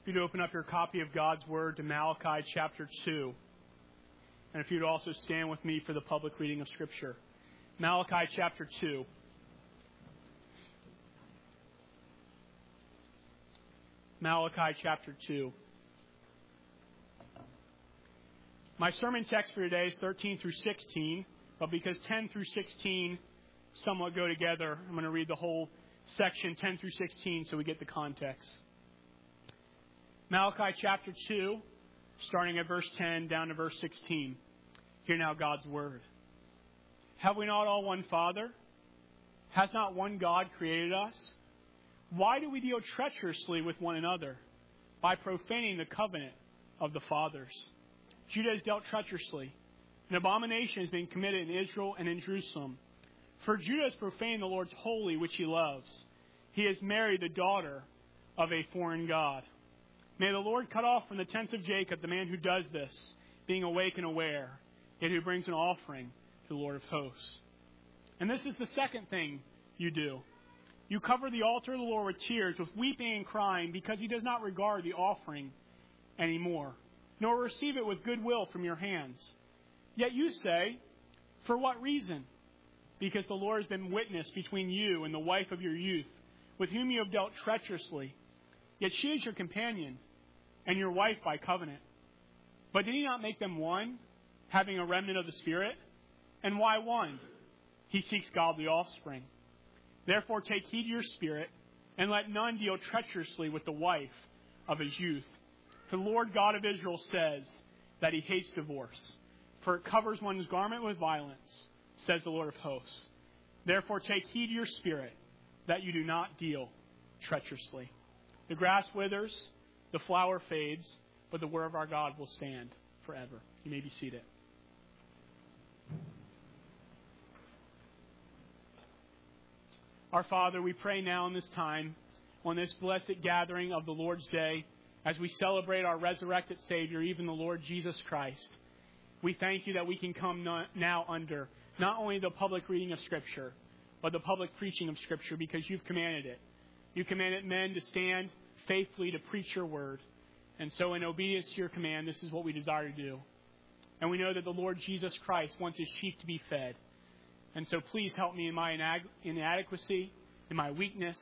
If you'd open up your copy of God's Word to Malachi chapter 2. And if you'd also stand with me for the public reading of Scripture. Malachi chapter 2. Malachi chapter 2. My sermon text for today is 13 through 16, but because 10 through 16 somewhat go together, I'm going to read the whole section 10 through 16 so we get the context. Malachi chapter 2, starting at verse 10 down to verse 16. Hear now God's word. Have we not all one Father? Has not one God created us? Why do we deal treacherously with one another? By profaning the covenant of the fathers. Judah has dealt treacherously. An abomination has been committed in Israel and in Jerusalem. For Judah has profaned the Lord's holy, which he loves. He has married the daughter of a foreign god. May the Lord cut off from the tents of Jacob the man who does this, being awake and aware, yet who brings an offering to the Lord of hosts. And this is the second thing you do. You cover the altar of the Lord with tears, with weeping and crying, because he does not regard the offering anymore, nor receive it with goodwill from your hands. Yet you say, for what reason? Because the Lord has been witness between you and the wife of your youth, with whom you have dealt treacherously. Yet she is your companion, and your wife by covenant. But did he not make them one, having a remnant of the Spirit? And why one? He seeks godly offspring. Therefore take heed to your spirit, and let none deal treacherously with the wife of his youth. For the Lord God of Israel says that he hates divorce, for it covers one's garment with violence, says the Lord of hosts. Therefore take heed to your spirit, that you do not deal treacherously. The grass withers, the flower fades, but the word of our God will stand forever. You may be seated. Our Father, we pray now in this time, on this blessed gathering of the Lord's Day, as we celebrate our resurrected Savior, even the Lord Jesus Christ. We thank you that we can come now under not only the public reading of Scripture, but the public preaching of Scripture, because you've commanded it. You commanded men to stand faithfully to preach your word. And so in obedience to your command, this is what we desire to do. And we know that the Lord Jesus Christ wants his sheep to be fed. And so please help me in my inadequacy, in my weakness,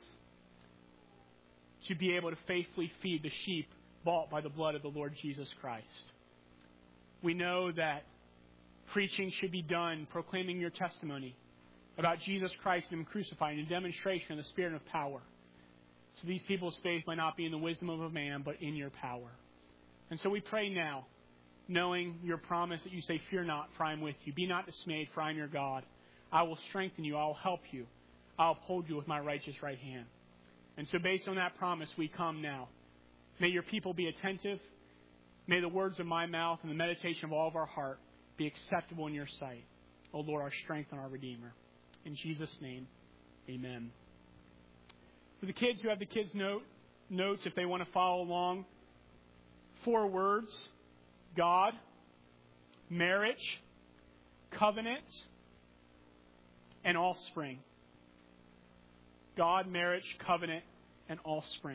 to be able to faithfully feed the sheep bought by the blood of the Lord Jesus Christ. We know that preaching should be done proclaiming your testimony about Jesus Christ and him crucified in demonstration of the Spirit of power. So these people's faith might not be in the wisdom of a man, but in your power. And so we pray now, knowing your promise that you say, fear not, for I am with you. Be not dismayed, for I am your God. I will strengthen you. I will help you. I will uphold you with my righteous right hand. And so based on that promise, we come now. May your people be attentive. May the words of my mouth and the meditation of all of our heart be acceptable in your sight. O Lord, our strength and our Redeemer. In Jesus' name, amen. For the kids who have the kids' notes, if they want to follow along, 4 words: God, marriage, covenant, and offspring. God, marriage, covenant, and offspring.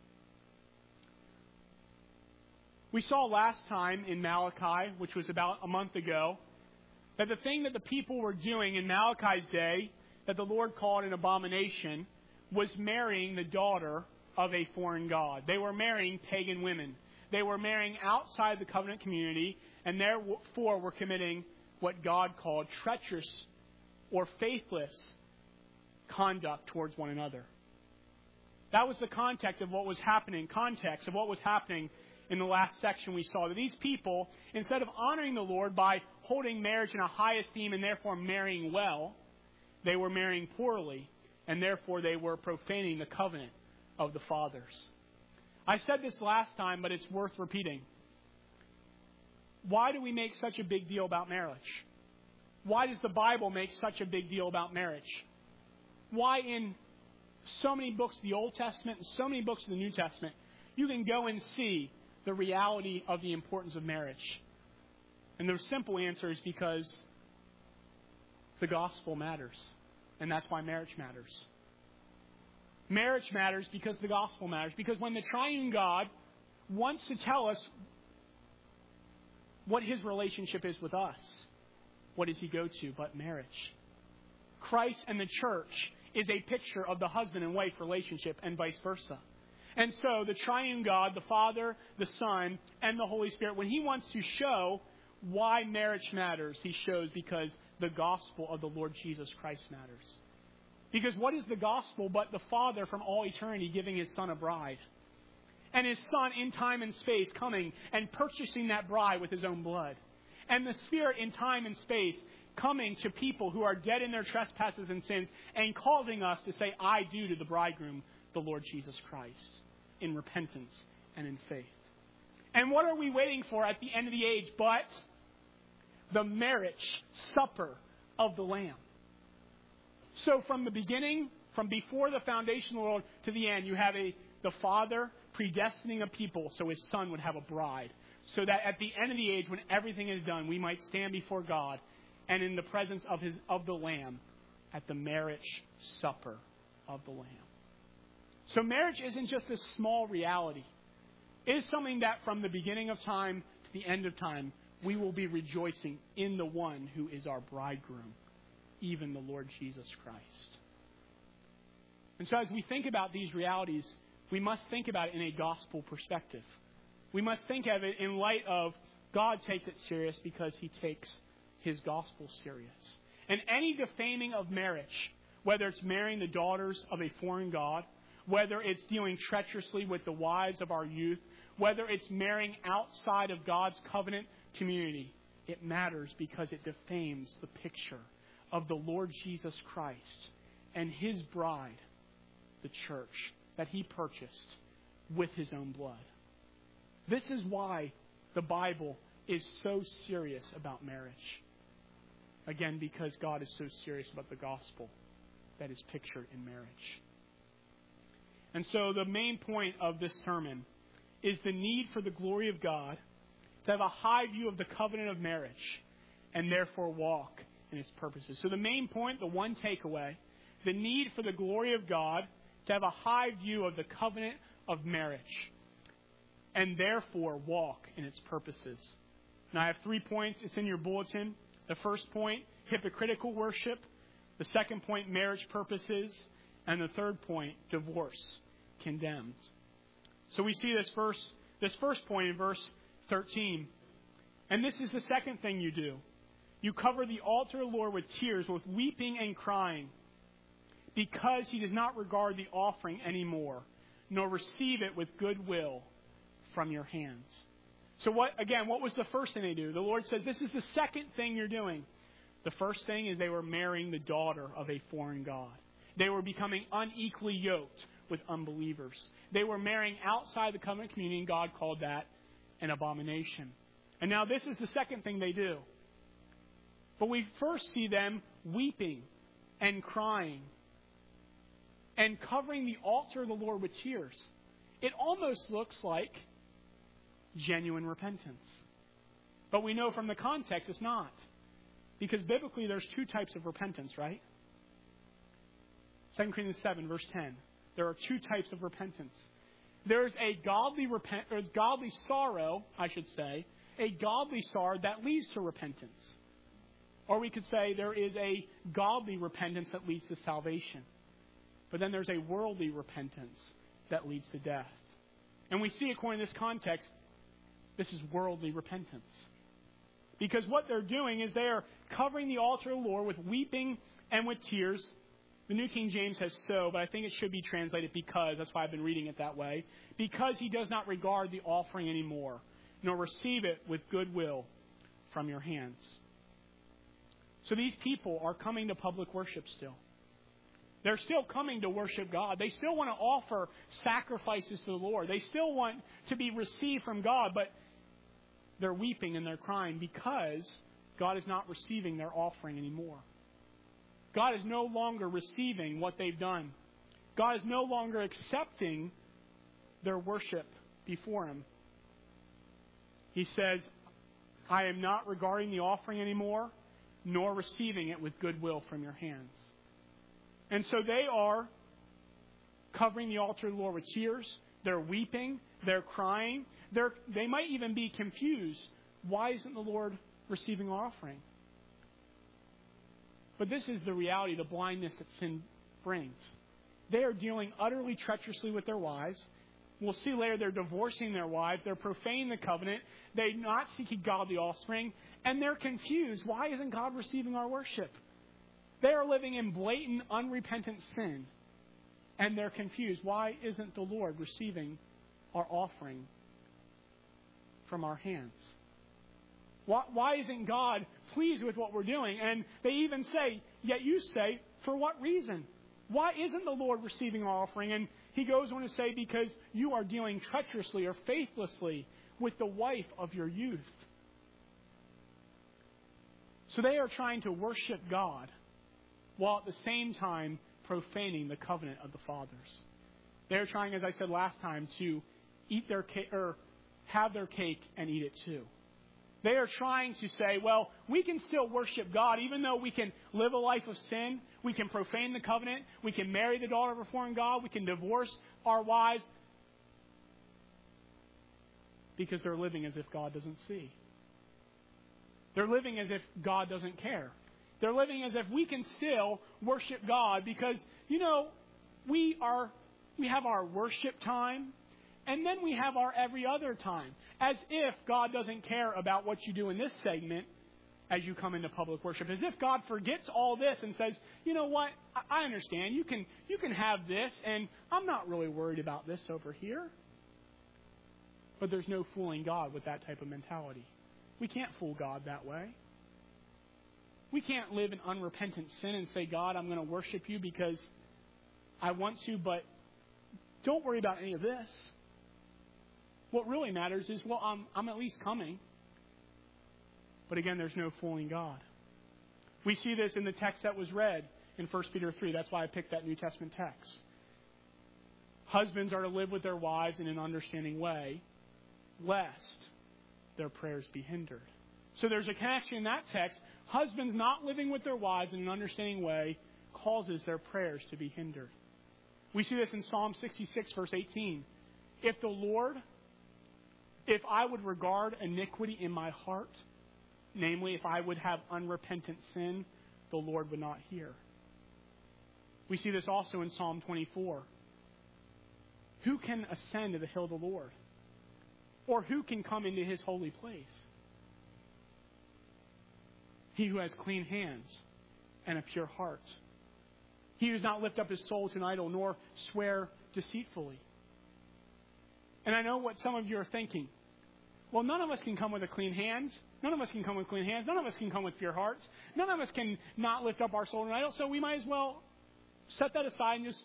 We saw last time in Malachi, which was about a month ago, that the thing that the people were doing in Malachi's day, that the Lord called an abomination, was marrying the daughter of a foreign god. They were marrying pagan women. They were marrying outside the covenant community, and therefore were committing what God called treacherous or faithless conduct towards one another. That was the context of what was happening in the last section we saw. That these people, instead of honoring the Lord by holding marriage in a high esteem and therefore marrying well, they were marrying poorly, and therefore they were profaning the covenant of the fathers. I said this last time, but it's worth repeating. Why do we make such a big deal about marriage? Why does the Bible make such a big deal about marriage? Why in so many books of the Old Testament and so many books of the New Testament, you can go and see the reality of the importance of marriage? And the simple answer is because the gospel matters. And that's why marriage matters. Marriage matters because the gospel matters. Because when the triune God wants to tell us what his relationship is with us. What does he go to but marriage? Christ and the church is a picture of the husband and wife relationship and vice versa. And so the triune God, the Father, the Son, and the Holy Spirit, when he wants to show why marriage matters, he shows because the gospel of the Lord Jesus Christ matters. Because what is the gospel but the Father from all eternity giving his Son a bride? And his Son in time and space coming and purchasing that bride with his own blood. And the Spirit in time and space coming to people who are dead in their trespasses and sins and causing us to say, I do to the bridegroom, the Lord Jesus Christ, in repentance and in faith. And what are we waiting for at the end of the age but the marriage supper of the Lamb? So from the beginning, from before the foundation of the world to the end, you have the Father predestining a people so his Son would have a bride. So that at the end of the age, when everything is done, we might stand before God and in the presence of the Lamb at the marriage supper of the Lamb. So marriage isn't just a small reality. It is something that from the beginning of time to the end of time, we will be rejoicing in the one who is our bridegroom, even the Lord Jesus Christ. And so as we think about these realities, we must think about it in a gospel perspective. We must think of it in light of God takes it serious because he takes his gospel serious. And any defaming of marriage, whether it's marrying the daughters of a foreign god, whether it's dealing treacherously with the wives of our youth, whether it's marrying outside of God's covenant community, it matters because it defames the picture of the Lord Jesus Christ and his bride, the church, that he purchased with his own blood. This is why the Bible is so serious about marriage. Again, because God is so serious about the gospel that is pictured in marriage. And so the main point of this sermon is the need for the glory of God to have a high view of the covenant of marriage and therefore walk in its purposes. So the main point, the one takeaway, the need for the glory of God to have a high view of the covenant of marriage and therefore walk in its purposes. Now I have 3 points. It's in your bulletin. The first point, hypocritical worship. The second point, marriage purposes. And the third point, divorce condemned. So we see this first point in verse 13. And this is the second thing you do. You cover the altar of the Lord with tears, with weeping and crying, because he does not regard the offering anymore, nor receive it with goodwill from your hands. So what was the first thing they do? The Lord says, this is the second thing you're doing. The first thing is they were marrying the daughter of a foreign god. They were becoming unequally yoked with unbelievers. They were marrying outside the covenant community, and God called that an abomination. And now this is the second thing they do. But we first see them weeping and crying and covering the altar of the Lord with tears. It almost looks like genuine repentance. But we know from the context it's not. Because biblically there's 2 types of repentance, right? 2 Corinthians 7, verse 10. There are 2 types of repentance. There's a godly sorrow, I should say, a godly sorrow that leads to repentance. Or we could say there is a godly repentance that leads to salvation. But then there's a worldly repentance that leads to death. And we see, according to this context, this is worldly repentance. Because what they're doing is they are covering the altar of the Lord with weeping and with tears. The New King James has so, but I think it should be translated because. That's why I've been reading it that way. Because he does not regard the offering anymore, nor receive it with goodwill from your hands. So these people are coming to public worship still. They're still coming to worship God. They still want to offer sacrifices to the Lord. They still want to be received from God, but they're weeping and they're crying because God is not receiving their offering anymore. God is no longer receiving what they've done. God is no longer accepting their worship before him. He says, I am not regarding the offering anymore, nor receiving it with goodwill from your hands. And so they are covering the altar of the Lord with tears, They're weeping. They're crying. They might even be confused. Why isn't the Lord receiving our offering? But this is the reality, the blindness that sin brings. They are dealing utterly treacherously with their wives. We'll see later they're divorcing their wives. They're profaning the covenant. They're not seeking godly offspring. And they're confused. Why isn't God receiving our worship? They are living in blatant, unrepentant sin. And they're confused. Why isn't the Lord receiving our offering from our hands? Why isn't God pleased with what we're doing? And they even say, yet you say, for what reason? Why isn't the Lord receiving our offering? And he goes on to say, because you are dealing treacherously or faithlessly with the wife of your youth. So they are trying to worship God while at the same time profaning the covenant of the fathers. They are trying, as I said last time, to eat their cake or have their cake and eat it too. They are trying to say, well, we can still worship God even though we can live a life of sin. We can profane the covenant. We can marry the daughter of a foreign god. We can divorce our wives. Because they're living as if God doesn't see. They're living as if God doesn't care. They're living as if we can still worship God because, we have our worship time. And then we have our every other time. As if God doesn't care about what you do in this segment as you come into public worship. As if God forgets all this and says, you know what, I understand. You can have this, and I'm not really worried about this over here. But there's no fooling God with that type of mentality. We can't fool God that way. We can't live in unrepentant sin and say, God, I'm going to worship you because I want to, but don't worry about any of this. What really matters is, well, I'm at least coming. But again, there's no fooling God. We see this in the text that was read in 1 Peter 3. That's why I picked that New Testament text. Husbands are to live with their wives in an understanding way, lest their prayers be hindered. So there's a connection in that text. Husbands not living with their wives in an understanding way causes their prayers to be hindered. We see this in Psalm 66, verse 18. If I would regard iniquity in my heart, namely, if I would have unrepentant sin, the Lord would not hear. We see this also in Psalm 24. Who can ascend to the hill of the Lord? Or who can come into his holy place? He who has clean hands and a pure heart. He who does not lift up his soul to an idol, nor swear deceitfully. And I know what some of you are thinking. Well, none of us can come with a clean hand. None of us can come with clean hands. None of us can come with pure hearts. None of us can not lift up our soul to an idol. So we might as well set that aside and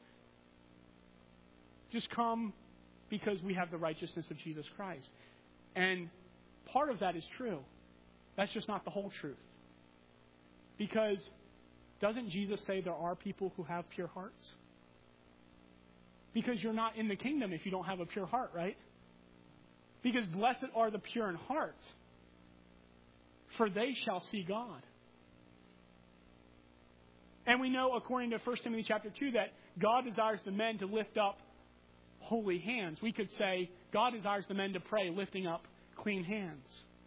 just come because we have the righteousness of Jesus Christ. And part of that is true. That's just not the whole truth. Because doesn't Jesus say there are people who have pure hearts? Because you're not in the kingdom if you don't have a pure heart, right? Because blessed are the pure in heart, for they shall see God. And we know, according to 1 Timothy chapter 2, that God desires the men to lift up holy hands. We could say God desires the men to pray lifting up clean hands.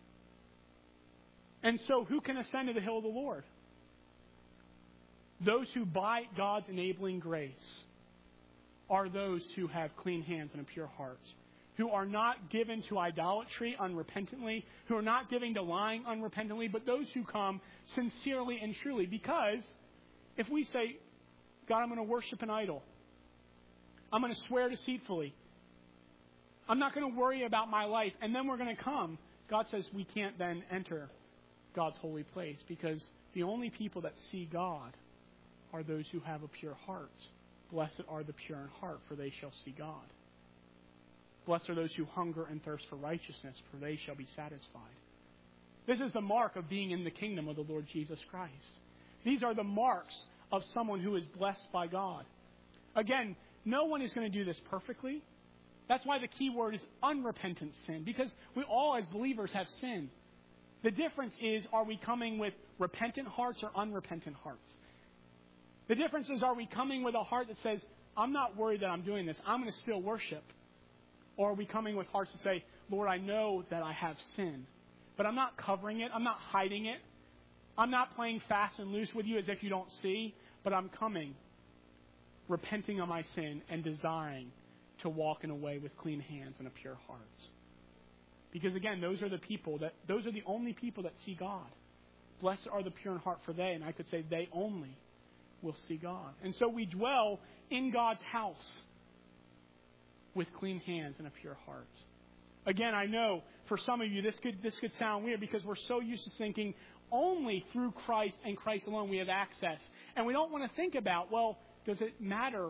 And so who can ascend to the hill of the Lord? Those who by God's enabling grace are those who have clean hands and a pure heart, who are not given to idolatry unrepentantly, who are not given to lying unrepentantly, but those who come sincerely and truly. Because if we say, God, I'm going to worship an idol, I'm going to swear deceitfully, I'm not going to worry about my life, and then we're going to come, God says we can't then enter God's holy place, because the only people that see God are those who have a pure heart. Blessed are the pure in heart, for they shall see God. Blessed are those who hunger and thirst for righteousness, for they shall be satisfied. This is the mark of being in the kingdom of the Lord Jesus Christ. These are the marks of someone who is blessed by God. Again, no one is going to do this perfectly. That's why the key word is unrepentant sin, because we all as believers have sinned. The difference is, are we coming with repentant hearts or unrepentant hearts? The difference is, are we coming with a heart that says, I'm not worried that I'm doing this. I'm going to still worship. Or are we coming with hearts to say, Lord, I know that I have sin, but I'm not covering it. I'm not hiding it. I'm not playing fast and loose with you as if you don't see, but I'm coming, repenting of my sin and desiring to walk in a way with clean hands and a pure heart. Because again, those are the only people that see God. Blessed are the pure in heart, for they, and I could say they only, will see God. And so we dwell in God's house with clean hands and a pure heart. Again, I know for some of you this could sound weird because we're so used to thinking only through Christ and Christ alone we have access. And we don't want to think about, well, does it matter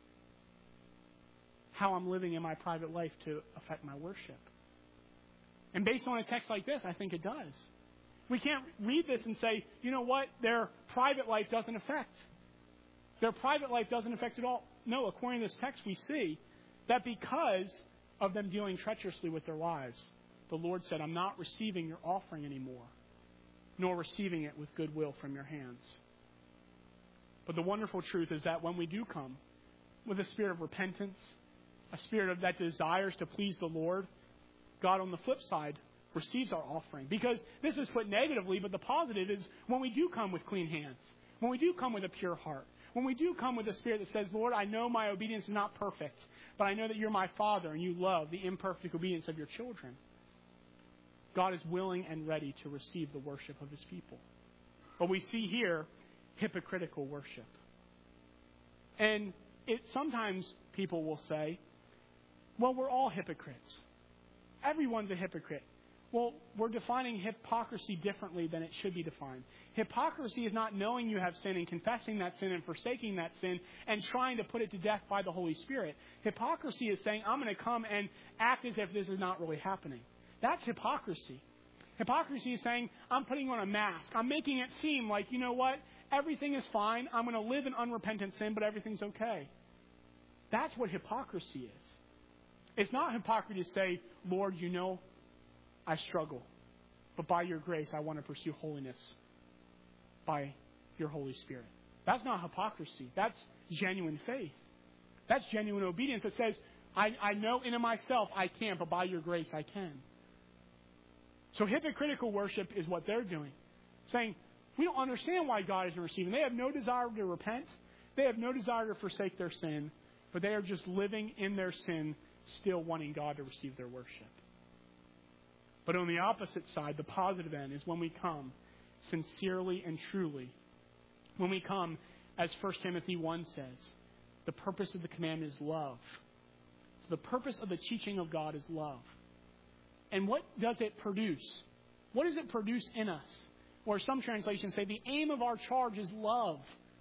how I'm living in my private life to affect my worship? And based on a text like this, I think it does. We can't read this and say, you know what, their private life doesn't affect. Their private life doesn't affect at all. No, according to this text, we see that because of them dealing treacherously with their lives, the Lord said, I'm not receiving your offering anymore, nor receiving it with goodwill from your hands. But the wonderful truth is that when we do come with a spirit of repentance, a spirit that desires to please the Lord, God on the flip side receives our offering. Because this is put negatively, but the positive is when we do come with clean hands, when we do come with a pure heart, when we do come with a spirit that says, Lord, I know my obedience is not perfect, but I know that you're my Father and you love the imperfect obedience of your children. God is willing and ready to receive the worship of his people. But we see here hypocritical worship. And sometimes people will say, well, we're all hypocrites. Everyone's a hypocrite. Well, we're defining hypocrisy differently than it should be defined. Hypocrisy is not knowing you have sin and confessing that sin and forsaking that sin and trying to put it to death by the Holy Spirit. Hypocrisy is saying, I'm going to come and act as if this is not really happening. That's hypocrisy. Hypocrisy is saying, I'm putting on a mask. I'm making it seem like, you know what, everything is fine. I'm going to live in unrepentant sin, but everything's okay. That's what hypocrisy is. It's not hypocrisy to say, Lord, you know, I struggle, but by your grace, I want to pursue holiness by your Holy Spirit. That's not hypocrisy. That's genuine faith. That's genuine obedience that says, I know in myself I can't, but by your grace I can. So hypocritical worship is what they're doing. Saying, we don't understand why God isn't receiving. They have no desire to repent. They have no desire to forsake their sin, but they are just living in their sin, still wanting God to receive their worship. But on the opposite side, the positive end is when we come sincerely and truly. When we come, as 1 Timothy 1 says, the purpose of the commandment is love. The purpose of the teaching of God is love. And what does it produce? What does it produce in us? Or some translations say the aim of our charge is love.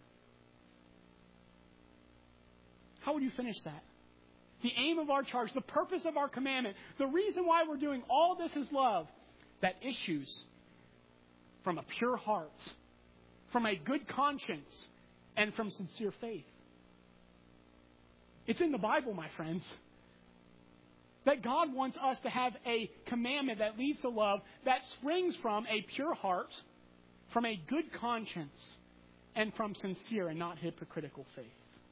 How would you finish that? The aim of our charge, the purpose of our commandment, the reason why we're doing all this is love that issues from a pure heart, from a good conscience, and from sincere faith. It's in the Bible, my friends, that God wants us to have a commandment that leads to love that springs from a pure heart, from a good conscience, and from sincere and not hypocritical faith.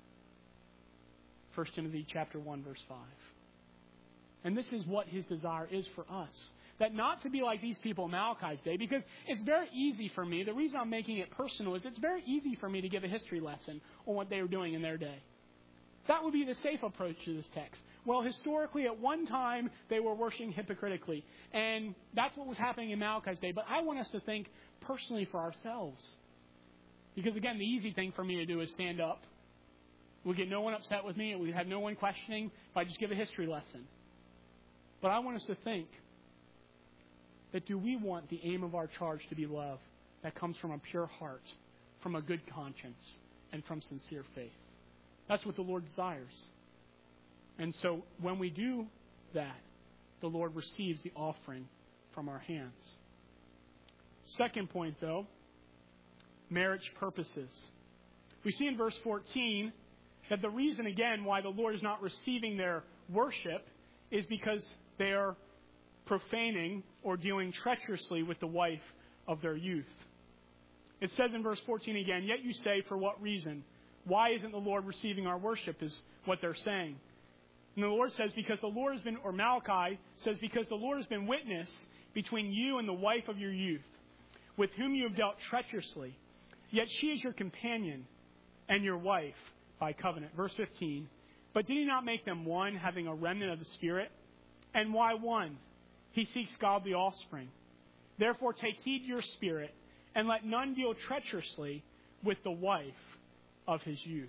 1 Timothy chapter 1, verse 5. And this is what his desire is for us. That not to be like these people in Malachi's day, because it's very easy for me, the reason I'm making it personal is it's very easy for me to give a history lesson on what they were doing in their day. That would be the safe approach to this text. Well, historically, at one time, they were worshiping hypocritically. And that's what was happening in Malachi's day. But I want us to think personally for ourselves. Because, again, the easy thing for me to do is stand up. We'll get no one upset with me. We have no one questioning if I just give a history lesson. But I want us to think that do we want the aim of our charge to be love that comes from a pure heart, from a good conscience, and from sincere faith? That's what the Lord desires. And so when we do that, the Lord receives the offering from our hands. Second point, though, marriage purposes. We see in verse 14 that the reason, again, why the Lord is not receiving their worship is because they are profaning or dealing treacherously with the wife of their youth. It says in verse 14 again, yet you say, for what reason? Why isn't the Lord receiving our worship, is what they're saying. And the Lord says, Malachi says, because the Lord has been witness between you and the wife of your youth, with whom you have dealt treacherously. Yet she is your companion and your wife by covenant. Verse 15. But did he not make them one, having a remnant of the Spirit? And why one? He seeks godly offspring. Therefore take heed to your spirit, and let none deal treacherously with the wife of his youth.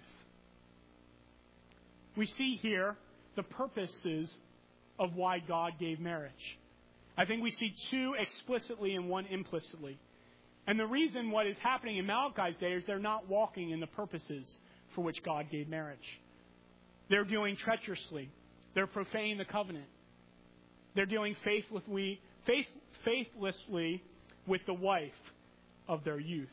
We see here the purposes of why God gave marriage. I think we see two explicitly and one implicitly. And the reason what is happening in Malachi's day is they're not walking in the purposes for which God gave marriage. They're dealing treacherously. They're profaning the covenant. They're dealing faithlessly with the wife of their youth.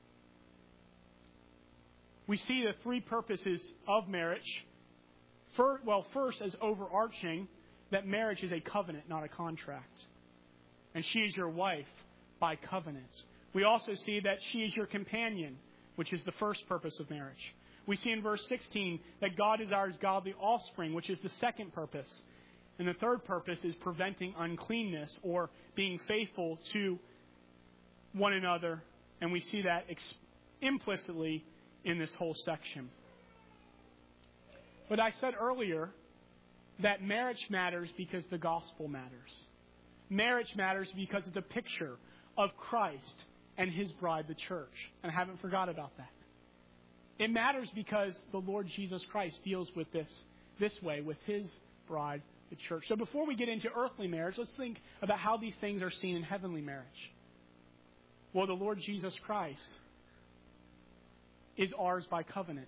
We see the three purposes of marriage. First, as overarching, that marriage is a covenant, not a contract. And she is your wife by covenant. We also see that she is your companion, which is the first purpose of marriage. We see in verse 16 that God desires godly offspring, which is the second purpose. And the third purpose is preventing uncleanness or being faithful to one another. And we see that implicitly in this whole section. But I said earlier that marriage matters because the gospel matters. Marriage matters because it's a picture of Christ and his bride, the church. And I haven't forgot about that. It matters because the Lord Jesus Christ deals with this way, with his bride, the church. So before we get into earthly marriage, let's think about how these things are seen in heavenly marriage. Well, the Lord Jesus Christ is ours by covenant.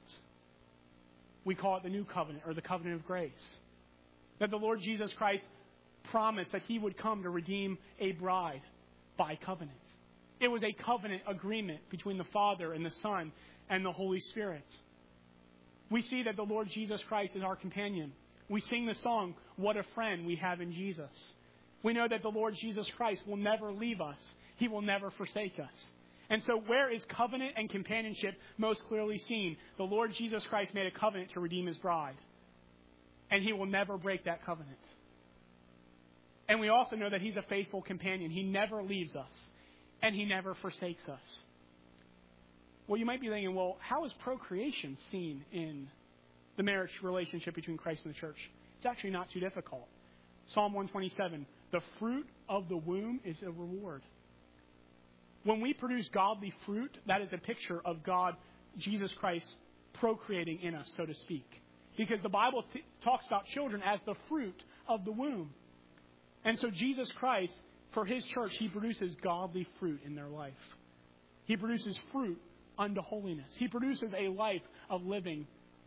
We call it the new covenant or the covenant of grace. That the Lord Jesus Christ promised that he would come to redeem a bride by covenant. It was a covenant agreement between the Father and the Son and the Holy Spirit. We see that the Lord Jesus Christ is our companion. We sing the song, "What a friend we have in Jesus." We know that the Lord Jesus Christ will never leave us. He will never forsake us. And so where is covenant and companionship most clearly seen? The Lord Jesus Christ made a covenant to redeem his bride. And he will never break that covenant. And we also know that he's a faithful companion. He never leaves us. And he never forsakes us. Well, you might be thinking, well, how is procreation seen in the marriage relationship between Christ and the church? It's actually not too difficult. Psalm 127, the fruit of the womb is a reward. When we produce godly fruit, that is a picture of God, Jesus Christ, procreating in us, so to speak. Because the Bible talks about children as the fruit of the womb. And so Jesus Christ, for his church, he produces godly fruit in their life. He produces fruit unto holiness. He produces a life of living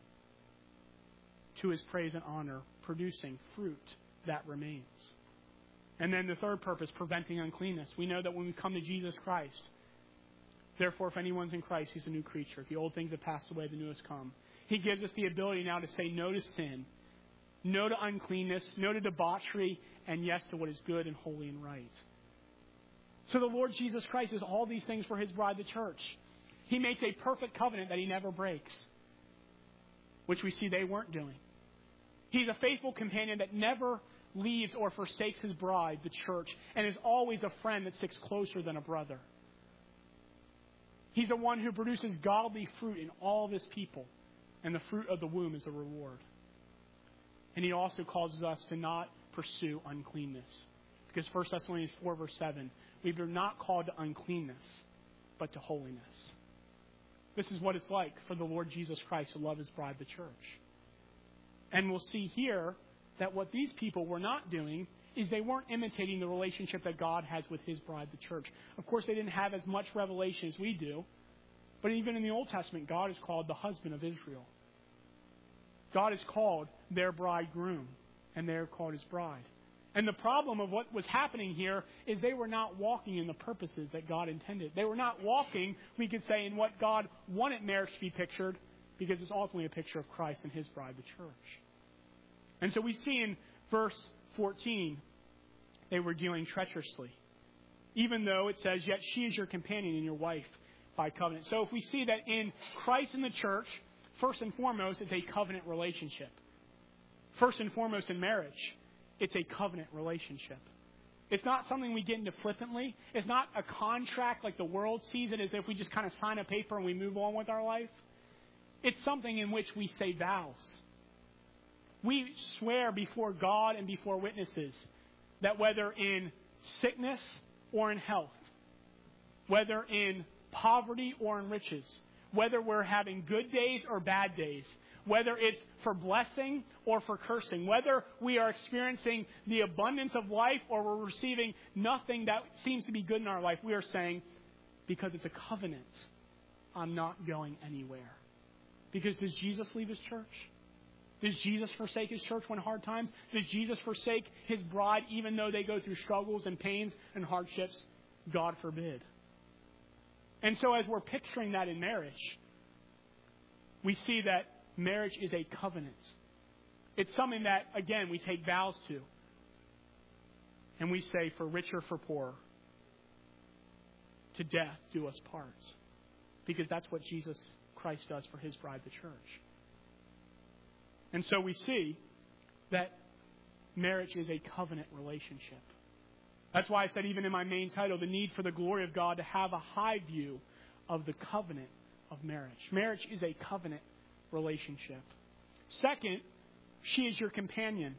to his praise and honor, producing fruit that remains. And then the third purpose, preventing uncleanness. We know that when we come to Jesus Christ, therefore, if anyone's in Christ, he's a new creature. The old things have passed away, the new has come. He gives us the ability now to say no to sin, no to uncleanness, no to debauchery, and yes to what is good and holy and right. So the Lord Jesus Christ is all these things for his bride, the church. He makes a perfect covenant that he never breaks, which we see they weren't doing. He's a faithful companion that never leaves or forsakes his bride, the church, and is always a friend that sticks closer than a brother. He's the one who produces godly fruit in all of his people, and the fruit of the womb is a reward. And he also causes us to not pursue uncleanness. Because 1 Thessalonians 4, verse 7, we are not called to uncleanness, but to holiness. This is what it's like for the Lord Jesus Christ to love his bride, the church. And we'll see here that what these people were not doing is they weren't imitating the relationship that God has with his bride, the church. Of course, they didn't have as much revelation as we do. But even in the Old Testament, God is called the husband of Israel. God is called their bridegroom, and they're called his bride. And the problem of what was happening here is they were not walking in the purposes that God intended. They were not walking, we could say, in what God wanted marriage to be pictured, because it's ultimately a picture of Christ and his bride, the church. And so we see in verse 14, they were dealing treacherously. Even though it says, yet she is your companion and your wife by covenant. So if we see that in Christ and the church, first and foremost, it's a covenant relationship. First and foremost in marriage, it's a covenant relationship. It's not something we get into flippantly. It's not a contract like the world sees it, as if we just kind of sign a paper and we move on with our life. It's something in which we say vows. We swear before God and before witnesses that whether in sickness or in health, whether in poverty or in riches, whether we're having good days or bad days, whether it's for blessing or for cursing, whether we are experiencing the abundance of life or we're receiving nothing that seems to be good in our life, we are saying, because it's a covenant, I'm not going anywhere. Because does Jesus leave his church? Does Jesus forsake his church when hard times? Does Jesus forsake his bride even though they go through struggles and pains and hardships? God forbid. And so as we're picturing that in marriage, we see that marriage is a covenant. It's something that, again, we take vows to. And we say, for richer, for poorer, to death do us part. Because that's what Jesus Christ does for his bride, the church. And so we see that marriage is a covenant relationship. That's why I said, even in my main title, the need for the glory of God to have a high view of the covenant of marriage. Marriage is a covenant relationship. Second, she is your companion,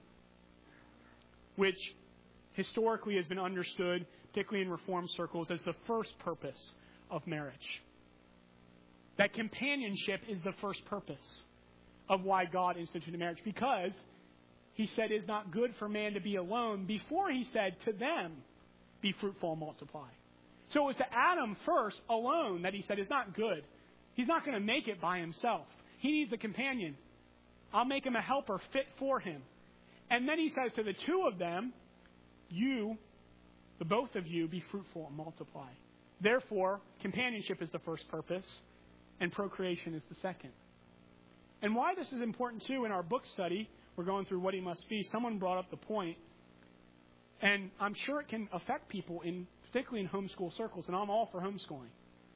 which historically has been understood, particularly in Reformed circles, as the first purpose of marriage. That companionship is the first purpose of why God instituted marriage, because he said it is not good for man to be alone before he said to them, be fruitful and multiply. So it was to Adam first, alone, that he said it's not good. He's not going to make it by himself. He needs a companion. I'll make him a helper fit for him. And then he says to the two of them, you, the both of you, be fruitful and multiply. Therefore, companionship is the first purpose, and procreation is the second. And why this is important, too, in our book study, we're going through What He Must Be, someone brought up the point, and I'm sure it can affect people, particularly in homeschool circles, and I'm all for homeschooling.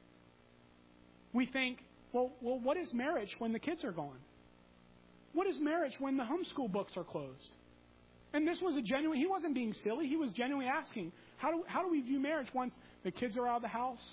We think, well, what is marriage when the kids are gone? What is marriage when the homeschool books are closed? And this was he wasn't being silly, he was genuinely asking, how do we view marriage once the kids are out of the house?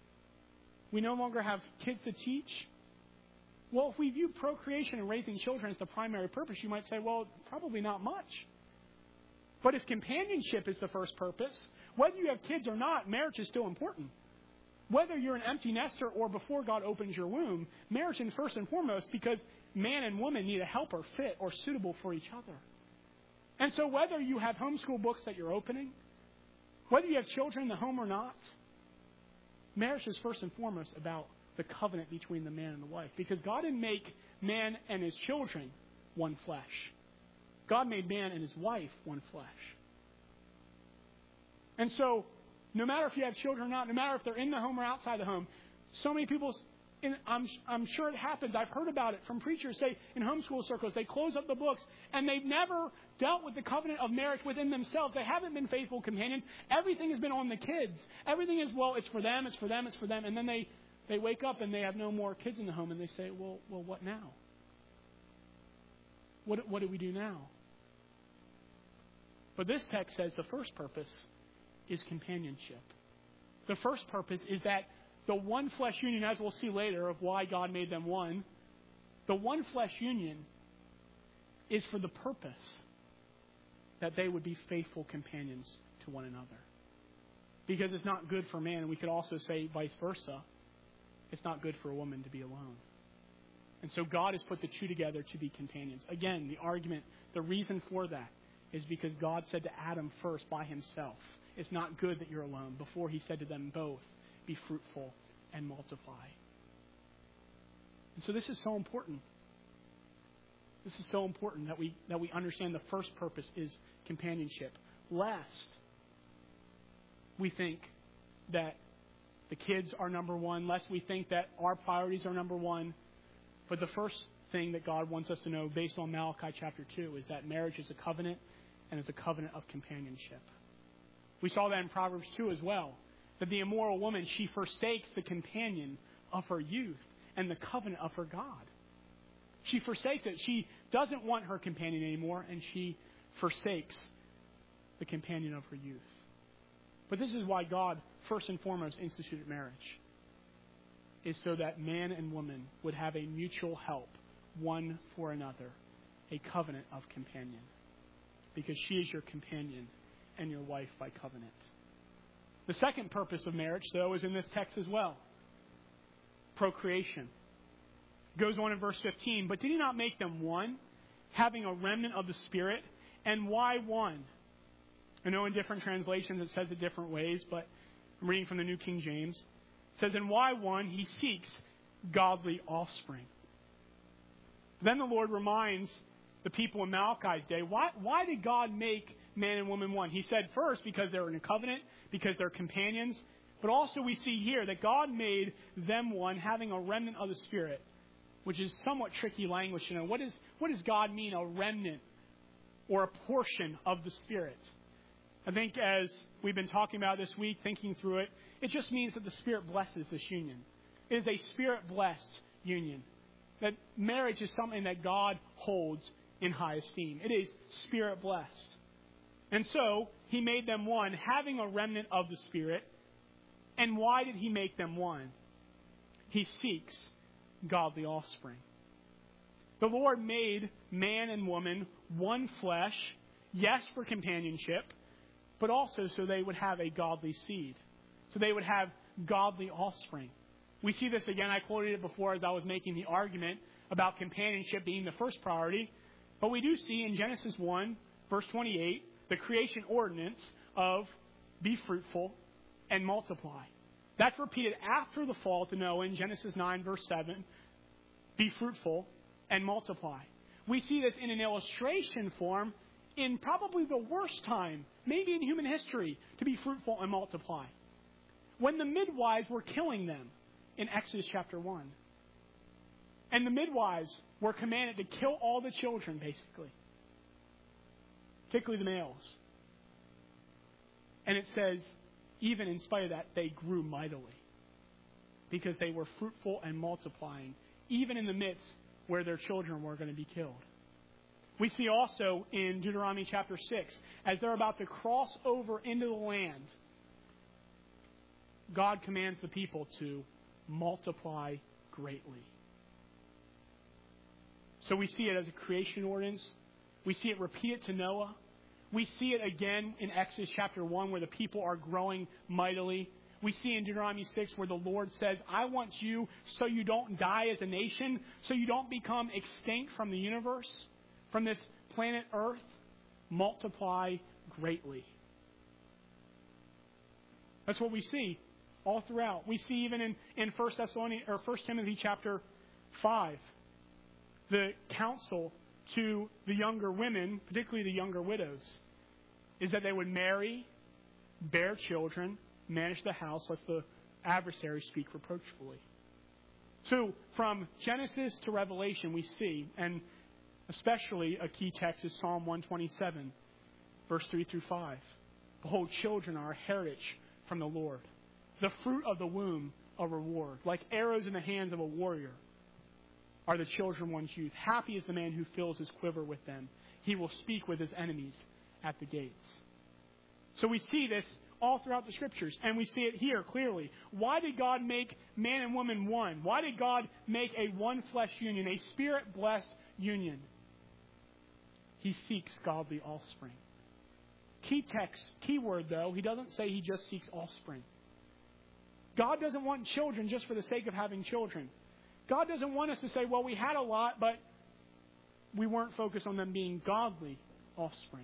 We no longer have kids to teach. Well, if we view procreation and raising children as the primary purpose, you might say, well, probably not much. But if companionship is the first purpose, whether you have kids or not, marriage is still important. Whether you're an empty nester or before God opens your womb, marriage is first and foremost, because man and woman need a helper fit or suitable for each other. And so whether you have homeschool books that you're opening, whether you have children in the home or not, marriage is first and foremost about the covenant between the man and the wife. Because God didn't make man and his children one flesh. God made man and his wife one flesh. And so, no matter if you have children or not, no matter if they're in the home or outside the home, so many people, I'm sure it happens, I've heard about it from preachers, say in homeschool circles, they close up the books and they've never dealt with the covenant of marriage within themselves. They haven't been faithful companions. Everything has been on the kids. Everything is, well, it's for them, it's for them, it's for them. And then they wake up and they have no more kids in the home and they say, well, what now? What do we do now? But this text says the first purpose is companionship. The first purpose is that the one flesh union, as we'll see later of why God made them one, the one flesh union is for the purpose that they would be faithful companions to one another. Because it's not good for man, and we could also say vice versa, it's not good for a woman to be alone. And so God has put the two together to be companions. Again, the argument, the reason for that is because God said to Adam first by himself, it's not good that you're alone, before he said to them both, be fruitful and multiply. And so this is so important. This is so important that we understand the first purpose is companionship. Lest we think that the kids are number one, lest we think that our priorities are number one. But the first thing that God wants us to know based on Malachi chapter 2 is that marriage is a covenant, and it's a covenant of companionship. We saw that in Proverbs 2 as well, that the immoral woman, she forsakes the companion of her youth and the covenant of her God. She forsakes it. She doesn't want her companion anymore, and she forsakes the companion of her youth. But this is why God, first and foremost, instituted marriage, is so that man and woman would have a mutual help, one for another, a covenant of companion. Because she is your companion and your wife by covenant. The second purpose of marriage, though, is in this text as well. Procreation. Goes on in verse 15, but did he not make them one, having a remnant of the Spirit? And why one? I know in different translations it says it different ways, but I'm reading from the New King James. It says, and why one? He seeks godly offspring. Then the Lord reminds the people in Malachi's day, why did God make man and woman one? He said first, because they're in a covenant, because they're companions. But also we see here that God made them one, having a remnant of the Spirit, which is somewhat tricky language to know. What does God mean, a remnant or a portion of the Spirit? I think as we've been talking about this week, thinking through it, it just means that the Spirit blesses this union. It is a Spirit-blessed union. That marriage is something that God holds in high esteem. It is Spirit-blessed. And so, He made them one, having a remnant of the Spirit. And why did He make them one? He seeks godly offspring. The Lord made man and woman one flesh, yes, for companionship, but also so they would have a godly seed. So they would have godly offspring. We see this again. I quoted it before as I was making the argument about companionship being the first priority. But we do see in Genesis 1, verse 28, the creation ordinance of be fruitful and multiply. That's repeated after the fall to Noah in Genesis 9, verse 7. Be fruitful and multiply. We see this in an illustration form in probably the worst time, maybe in human history, to be fruitful and multiply. When the midwives were killing them in Exodus chapter 1. And the midwives were commanded to kill all the children, basically. Particularly the males. And it says, even in spite of that, they grew mightily. Because they were fruitful and multiplying, even in the midst where their children were going to be killed. We see also in Deuteronomy chapter 6, as they're about to cross over into the land, God commands the people to multiply greatly. So we see it as a creation ordinance. We see it repeated to Noah. We see it again in Exodus chapter 1 where the people are growing mightily. We see in Deuteronomy 6 where the Lord says, I want you so you don't die as a nation, so you don't become extinct from the universe, from this planet Earth, multiply greatly. That's what we see all throughout. We see even in 1 Timothy chapter 5, the counsel to the younger women, particularly the younger widows, is that they would marry, bear children, manage the house, lest the adversary speak reproachfully. So from Genesis to Revelation we see, and especially a key text is Psalm 127, verse 3 through 5. Behold, children are a heritage from the Lord. The fruit of the womb, a reward. Like arrows in the hands of a warrior are the children of one's youth. Happy is the man who fills his quiver with them. He will speak with his enemies at the gates. So we see this all throughout the Scriptures, and we see it here clearly. Why did God make man and woman one? Why did God make a one-flesh union, a Spirit-blessed union? He seeks godly offspring. Key text, key word though, He doesn't say He just seeks offspring. God doesn't want children just for the sake of having children. God doesn't want us to say, well, we had a lot, but we weren't focused on them being godly offspring.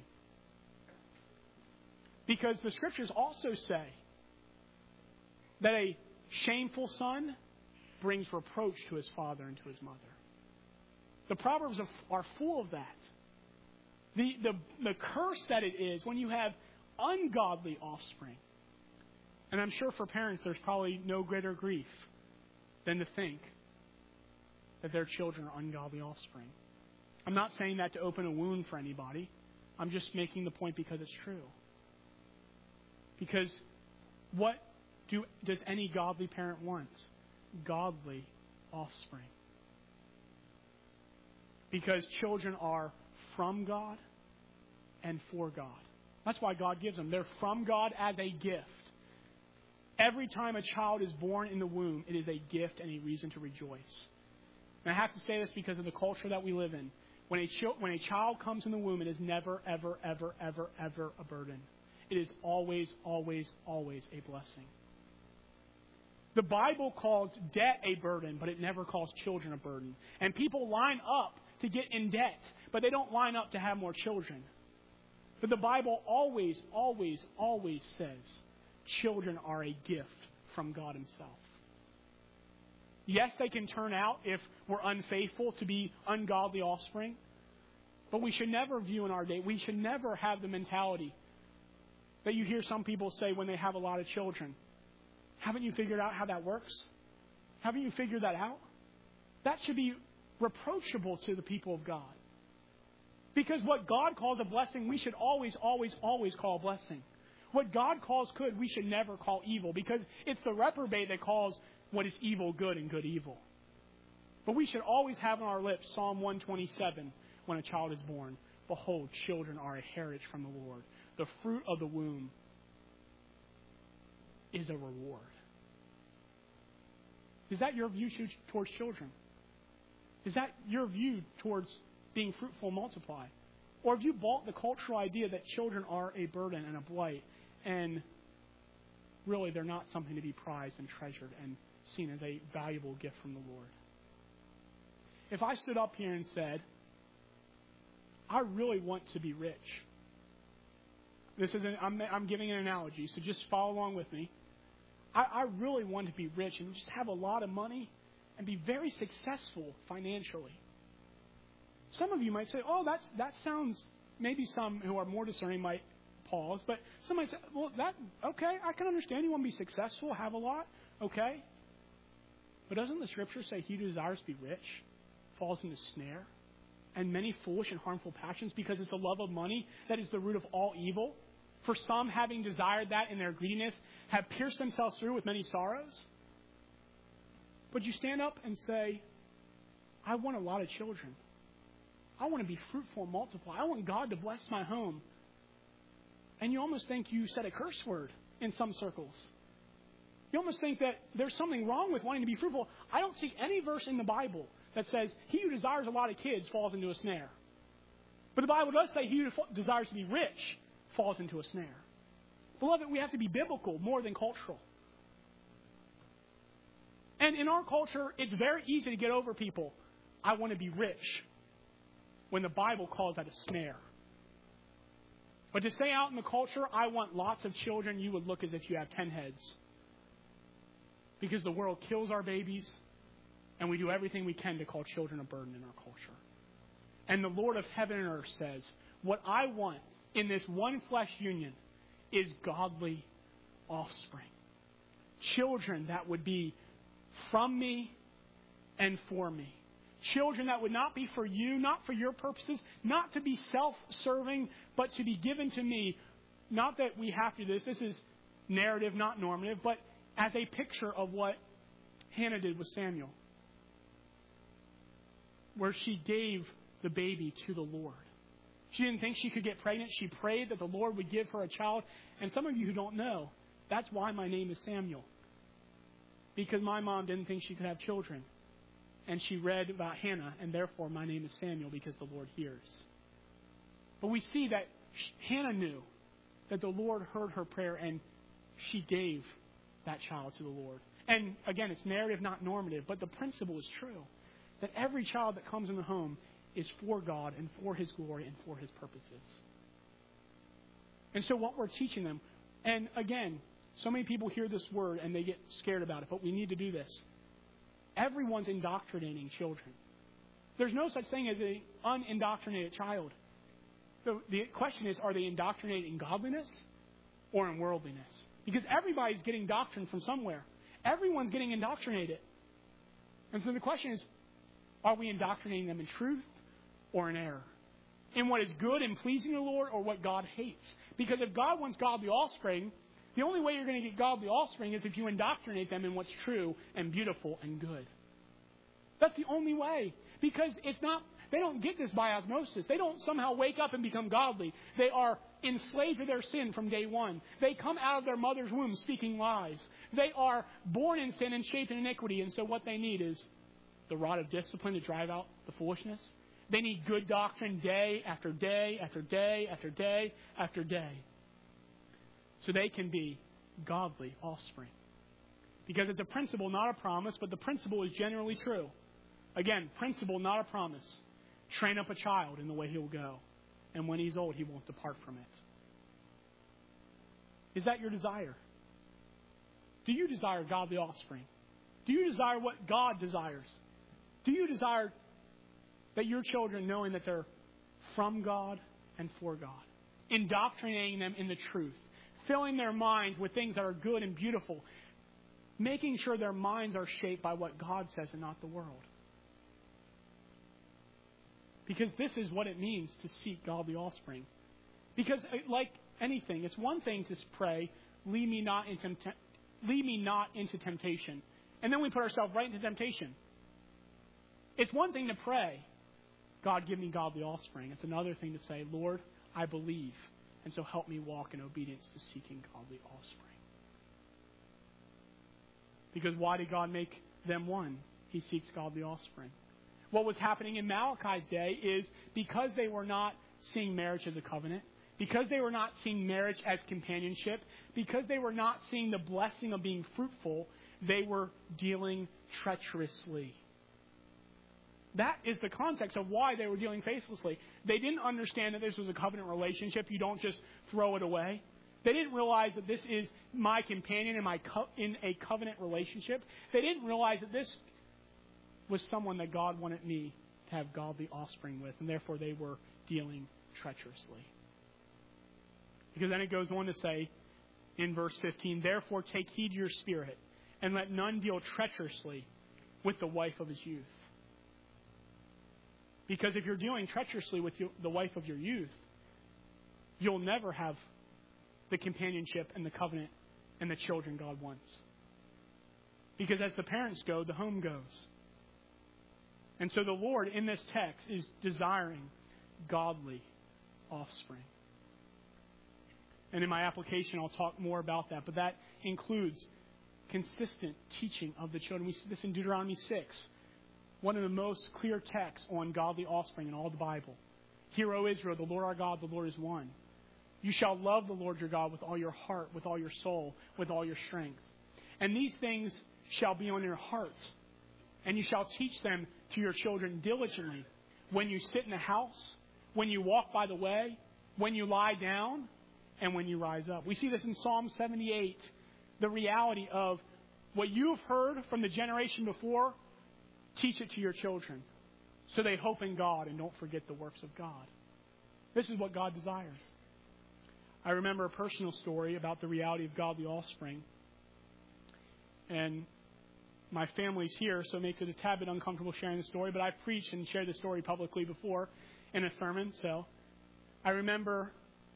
Because the Scriptures also say that a shameful son brings reproach to his father and to his mother. The Proverbs are full of that. The curse that it is when you have ungodly offspring. And I'm sure for parents there's probably no greater grief than to think that their children are ungodly offspring. I'm not saying that to open a wound for anybody. I'm just making the point because it's true. Because what does any godly parent want? Godly offspring. Because children are from God and for God. That's why God gives them. They're from God as a gift. Every time a child is born in the womb, it is a gift and a reason to rejoice. And I have to say this because of the culture that we live in. When a child comes in the womb, it is never, ever, ever, ever, ever a burden. It is always, always, always a blessing. The Bible calls debt a burden, but it never calls children a burden. And people line up to get in debt, but they don't line up to have more children. But the Bible always, always, always says children are a gift from God Himself. Yes, they can turn out, if we're unfaithful, to be ungodly offspring. But we should never view in our day, we should never have the mentality that you hear some people say when they have a lot of children. Haven't you figured out how that works? Haven't you figured that out? That should be reproachable to the people of God. Because what God calls a blessing, we should always, always, always call a blessing. What God calls good, we should never call evil. Because it's the reprobate that calls what is evil good and good evil. But we should always have on our lips Psalm 127 when a child is born. Behold, children are a heritage from the Lord. The fruit of the womb is a reward. Is that your view towards children? Is that your view towards being fruitful and multiply? Or have you bought the cultural idea that children are a burden and a blight, and really they're not something to be prized and treasured and seen as a valuable gift from the Lord? If I stood up here and said, I really want to be rich. I'm giving an analogy, so just follow along with me. I really want to be rich and just have a lot of money and be very successful financially. Some of you might say, oh, that sounds, maybe some who are more discerning might pause, but some might say, well, okay, I can understand you want to be successful, have a lot, okay. But doesn't the Scripture say he who desires to be rich falls into snare and many foolish and harmful passions, because it's the love of money that is the root of all evil? For some, having desired that in their greediness, have pierced themselves through with many sorrows. But you stand up and say, I want a lot of children. I want to be fruitful and multiply. I want God to bless my home. And you almost think you said a curse word in some circles. You almost think that there's something wrong with wanting to be fruitful. I don't see any verse in the Bible that says, he who desires a lot of kids falls into a snare. But the Bible does say, he who desires to be rich falls into a snare. Beloved, we have to be biblical more than cultural. And in our culture, it's very easy to get over people. I want to be rich, when the Bible calls that a snare. But to say out in the culture, I want lots of children, you would look as if you have 10 heads. Because the world kills our babies, and we do everything we can to call children a burden in our culture. And the Lord of heaven and earth says, what I want in this one flesh union is godly offspring. Children that would be from me and for me. Children that would not be for you, not for your purposes, not to be self-serving, but to be given to me. Not that we have to do this. This is narrative, not normative, but as a picture of what Hannah did with Samuel, where she gave the baby to the Lord. She didn't think she could get pregnant. She prayed that the Lord would give her a child. And some of you who don't know, that's why my name is Samuel. Because my mom didn't think she could have children. And she read about Hannah, and therefore my name is Samuel, because the Lord hears. But we see that Hannah knew that the Lord heard her prayer, and she gave that child to the Lord. And again, it's narrative, not normative, but the principle is true. That every child that comes in the home is for God and for His glory and for His purposes. And so what we're teaching them, and again, so many people hear this word and they get scared about it, but we need to do this. Everyone's indoctrinating children. There's no such thing as an unindoctrinated child. The question is, are they indoctrinated in godliness or in worldliness? Because everybody's getting doctrine from somewhere. Everyone's getting indoctrinated. And so the question is, are we indoctrinating them in truth or in error? In what is good and pleasing to the Lord, or what God hates? Because if God wants godly offspring, the only way you're going to get godly offspring is if you indoctrinate them in what's true and beautiful and good. That's the only way. Because it's not They don't get this by osmosis. They don't somehow wake up and become godly. They are enslaved to their sin from day one. They come out of their mother's womb speaking lies. They are born in sin and shaped in iniquity. And so what they need is the rod of discipline to drive out the foolishness. They need good doctrine day after day after day after day after day. So they can be godly offspring. Because it's a principle, not a promise, but the principle is generally true. Again, principle, not a promise. Train up a child in the way he will go, and when he's old, he won't depart from it. Is that your desire? Do you desire godly offspring? Do you desire what God desires? Do you desire that your children, knowing that they're from God and for God, indoctrinating them in the truth, filling their minds with things that are good and beautiful, making sure their minds are shaped by what God says and not the world? Because this is what it means to seek godly offspring. Because like anything, it's one thing to pray, lead me not into temptation. And then we put ourselves right into temptation. It's one thing to pray, God, give me godly offspring. It's another thing to say, Lord, I believe, and so help me walk in obedience to seeking godly offspring. Because why did God make them one? He seeks godly offspring. What was happening in Malachi's day is because they were not seeing marriage as a covenant, because they were not seeing marriage as companionship, because they were not seeing the blessing of being fruitful, they were dealing treacherously. That is the context of why they were dealing faithlessly. They didn't understand that this was a covenant relationship. You don't just throw it away. They didn't realize that this is my companion in a covenant relationship. They didn't realize that this was someone that God wanted me to have godly offspring with, and therefore they were dealing treacherously. Because then it goes on to say in verse 15, therefore take heed to your spirit, and let none deal treacherously with the wife of his youth. Because if you're dealing treacherously with the wife of your youth, you'll never have the companionship and the covenant and the children God wants. Because as the parents go, the home goes. And so the Lord in this text is desiring godly offspring. And in my application, I'll talk more about that. But that includes consistent teaching of the children. We see this in Deuteronomy 6, one of the most clear texts on godly offspring in all the Bible. Hear, O Israel, the Lord our God, the Lord is one. You shall love the Lord your God with all your heart, with all your soul, with all your strength. And these things shall be on your heart, and you shall teach them to your children diligently when you sit in the house, when you walk by the way, when you lie down, and when you rise up. We see this in Psalm 78, the reality of what you've heard from the generation before, teach it to your children so they hope in God and don't forget the works of God. This is what God desires. I remember a personal story about the reality of godly offspring. And my family's here, so it makes it a tad bit uncomfortable sharing the story, but I've preached and shared the story publicly before in a sermon. So I remember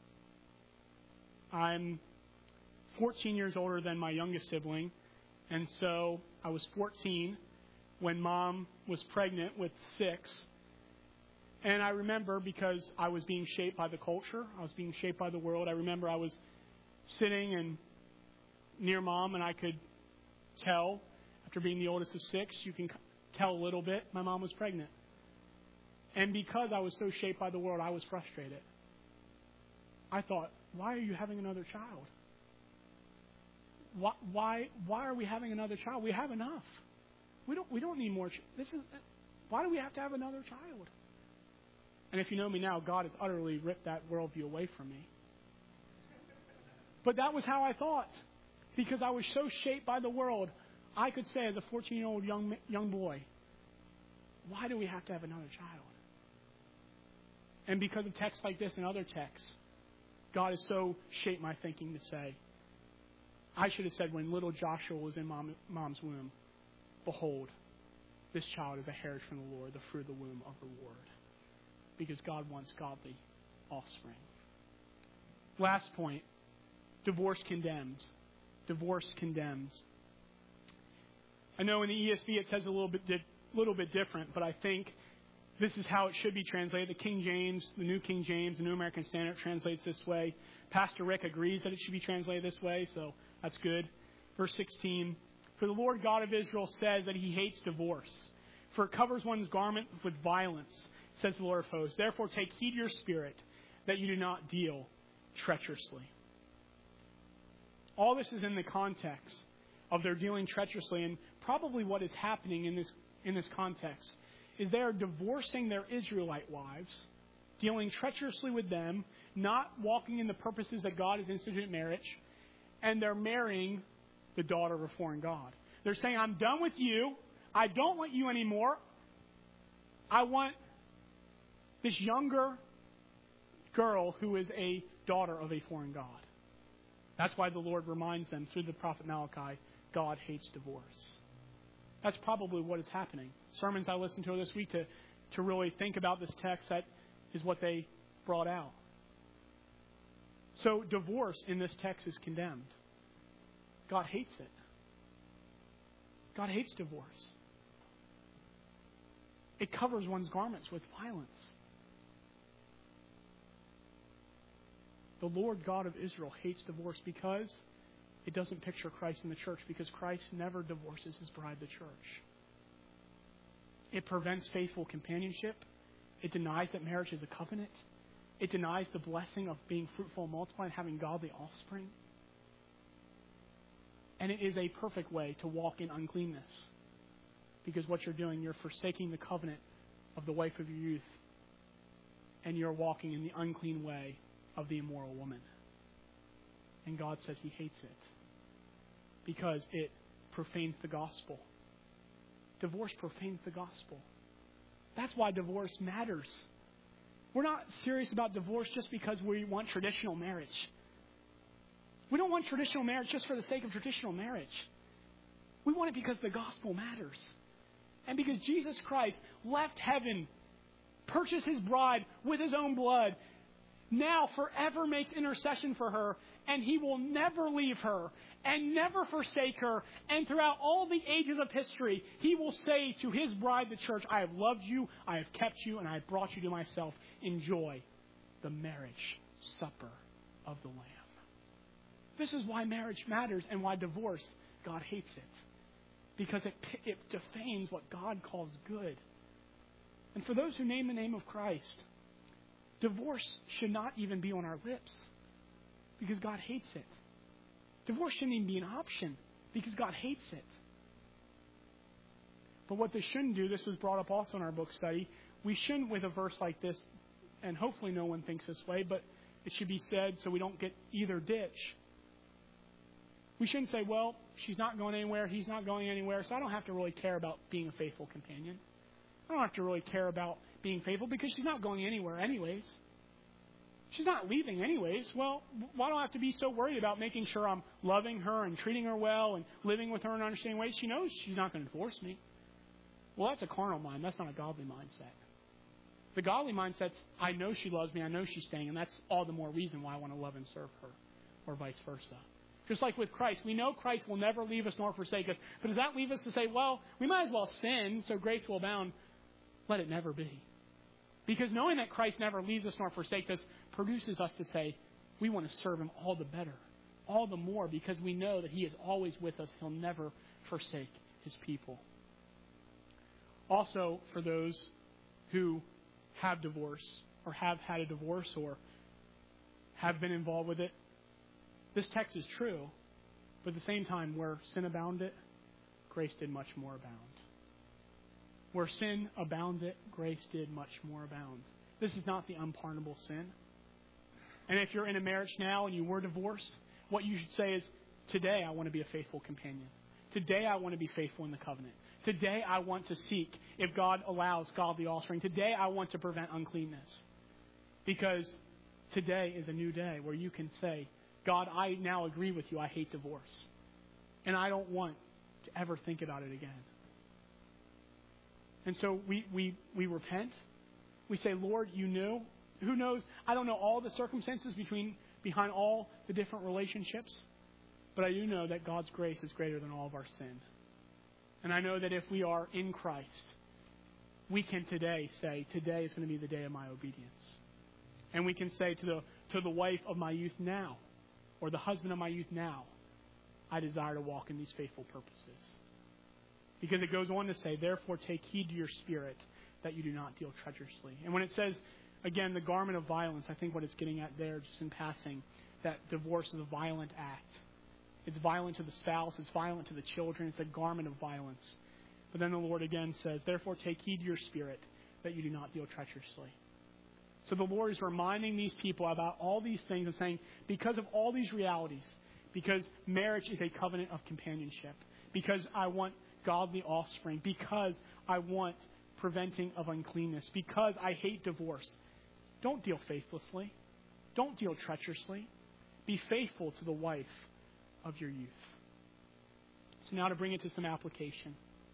I'm 14 years older than my youngest sibling, and so I was 14 when Mom was pregnant with 6. And I remember, because I was being shaped by the culture, I was being shaped by the world, I remember I was sitting near Mom, and I could tell, after being the oldest of 6, you can tell a little bit, my mom was pregnant. And because I was so shaped by the world, I was frustrated. I thought, why are you having another child? Why are we having another child? We have enough. We don't need more. Why do we have to have another child? And if you know me now, God has utterly ripped that worldview away from me. But that was how I thought. Because I was so shaped by the world, I could say as a 14-year-old young boy, why do we have to have another child? And because of texts like this and other texts, God has so shaped my thinking to say, I should have said when little Joshua was in Mom's womb, behold, this child is a heritage from the Lord, the fruit of the womb of the Lord. Because God wants godly offspring. Last point, divorce condemns. Divorce condemns. I know in the ESV it says a little bit different, but I think This is how it should be translated. The King James, the New King James, the New American Standard translates this way. Pastor Rick agrees that it should be translated this way, so that's good. Verse 16, for the Lord God of Israel says that he hates divorce, for it covers one's garment with violence, says the Lord of hosts. Therefore take heed to your spirit, that you do not deal treacherously. All this is in the context of their dealing treacherously, and probably what is happening in this context is they are divorcing their Israelite wives, dealing treacherously with them, not walking in the purposes that God has instituted in marriage, and they're marrying the daughter of a foreign god. They're saying, I'm done with you. I don't want you anymore. I want this younger girl who is a daughter of a foreign god. That's why the Lord reminds them through the prophet Malachi, God hates divorce. That's probably what is happening. Sermons I listened to this week to really think about this text, that is what they brought out. So divorce in this text is condemned. God hates it. God hates divorce. It covers one's garments with violence. The Lord God of Israel hates divorce because it doesn't picture Christ in the church, because Christ never divorces his bride, the church. It prevents faithful companionship. It denies that marriage is a covenant. It denies the blessing of being fruitful and multiplying, having godly offspring. And it is a perfect way to walk in uncleanness. Because what you're doing, you're forsaking the covenant of the wife of your youth, and you're walking in the unclean way of the immoral woman. And God says he hates it because it profanes the gospel. Divorce profanes the gospel. That's why divorce matters. We're not serious about divorce just because we want traditional marriage. We don't want traditional marriage just for the sake of traditional marriage. We want it because the gospel matters. And because Jesus Christ left heaven, purchased his bride with his own blood, now forever makes intercession for her, and he will never leave her and never forsake her. And throughout all the ages of history, he will say to his bride, the church, I have loved you, I have kept you, and I have brought you to myself. Enjoy the marriage supper of the Lamb. This is why marriage matters and why divorce, God hates it. Because it defames what God calls good. And for those who name the name of Christ, divorce should not even be on our lips because God hates it. Divorce shouldn't even be an option because God hates it. But what this shouldn't do, this was brought up also in our book study, we shouldn't, with a verse like this, and hopefully no one thinks this way, but it should be said so we don't get either ditch. We shouldn't say, well, she's not going anywhere, he's not going anywhere, so I don't have to really care about being a faithful companion. I don't have to really care about being faithful because she's not going anywhere anyways. She's not leaving anyways. Well, why do I have to be so worried about making sure I'm loving her and treating her well and living with her in understanding ways? She knows she's not going to divorce me. Well, that's a carnal mind. That's not a godly mindset. The godly mindset's, I know she loves me, I know she's staying, and that's all the more reason why I want to love and serve her, or vice versa. Just like with Christ, we know Christ will never leave us nor forsake us. But does that leave us to say, well, we might as well sin so grace will abound? Let it never be. Because knowing that Christ never leaves us nor forsakes us produces us to say, we want to serve him all the better, all the more, because we know that he is always with us. He'll never forsake his people. Also, for those who have divorce or have had a divorce or have been involved with it, this text is true, but at the same time, where sin abounded, grace did much more abound. Where sin abounded, grace did much more abound. This is not the unpardonable sin. And if you're in a marriage now and you were divorced, what you should say is, today I want to be a faithful companion. Today I want to be faithful in the covenant. Today I want to seek, if God allows, godly offspring. Today I want to prevent uncleanness. Because today is a new day where you can say, God, I now agree with you. I hate divorce. And I don't want to ever think about it again. And so we repent. We say, Lord, you knew. Who knows? I don't know all the circumstances behind all the different relationships. But I do know that God's grace is greater than all of our sin. And I know that if we are in Christ, we can today say, today is going to be the day of my obedience. And we can say to the wife of my youth now, or the husband of my youth now, I desire to walk in these faithful purposes. Because it goes on to say, therefore take heed to your spirit that you do not deal treacherously. And when it says, again, the garment of violence, I think what it's getting at there, just in passing, that divorce is a violent act. It's violent to the spouse. It's violent to the children. It's a garment of violence. But then the Lord again says, therefore take heed to your spirit that you do not deal treacherously. So the Lord is reminding these people about all these things and saying, because of all these realities, because marriage is a covenant of companionship, because I want godly offspring, because I want preventing of uncleanness, because I hate divorce, don't deal faithlessly. Don't deal treacherously. Be faithful to the wife of your youth. So now to bring it to some application.